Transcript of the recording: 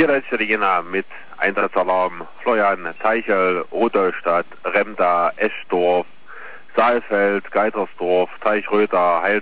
Hier ist Regina mit Einsatzalarm Florian, Teichel, Rudolstadt, Remda, Eschdorf, Saalfeld, Geitersdorf, Teichröder,